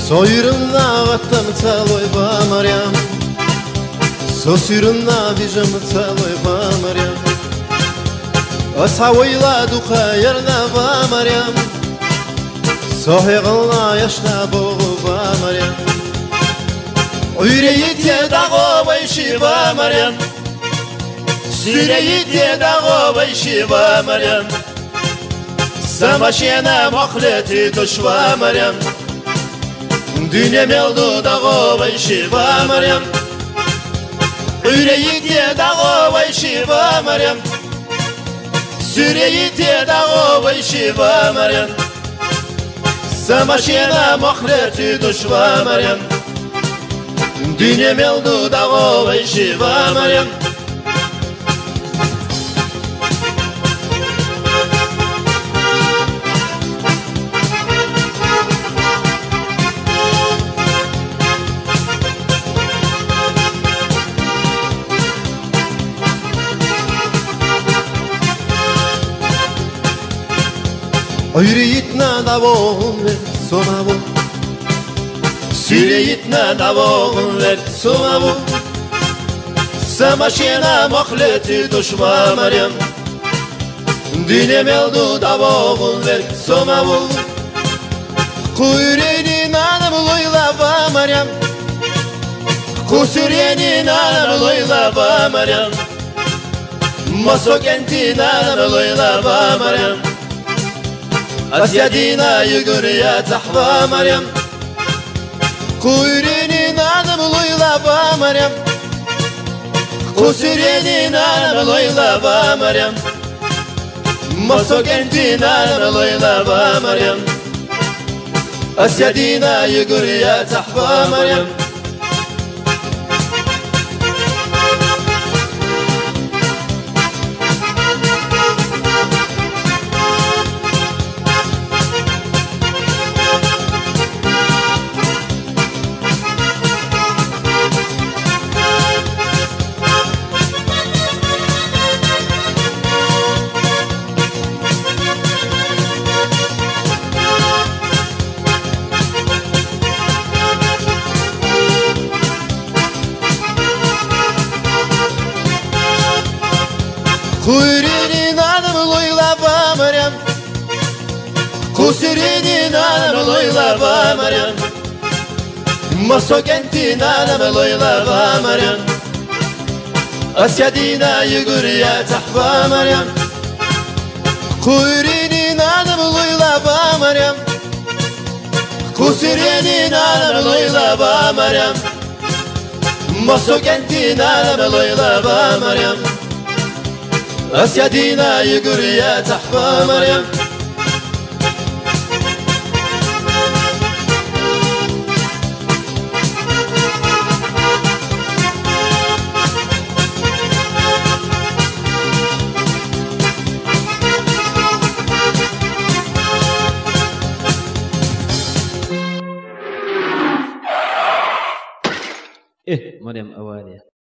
Soyurumna vattam taloy ba Maryam Sosirumna vijam taloy ba Maryam Asawayla duqa yerna ba Maryam Sohiqna yashna bo ba Maryam Yüreği dago bayshi ba Maryam Yüreği dago bayshi ba Maryam Samashena mohleti dushwa Maryam Dünya meldu dago bayshi ba Maryam Yüreği dago bayshi ba Maryam Yüreği dago bayshi ba Maryam Samashena mohleti dushwa Maryam Dünya meldu dago bayshi ba Maryam Yüreğitna davon ver sona bu Yüreğitna davon ver sona bu Samashena mohleti dushma Maryam Dünya meldu davon ver sona bu Kuyrenin anam loyla ba Maryam Kusurenin anam loyla ba Maryam Masokentin anam loyla ba Maryam أسيادينا يقول يا تحظى مريم كويريني نعلم ليلى با مريم كوسيريني نعلم ليلى با مريم مصوكنتي نعلم ليلى با مريم أسيادينا يقول يا تحظى مريم Kuyrini nanım loyla ba Maryam Kusirini nanım loyla ba Maryam Masokenti nanım loyla ba Maryam Asyadina yugur ya tahba Maryam Kuyrini nanım loyla ba Maryam Kusirini nanım loyla ba Maryam Masokenti nanım loyla ba Maryam أسيادينا يقول يا تحفى مريم مريم أواني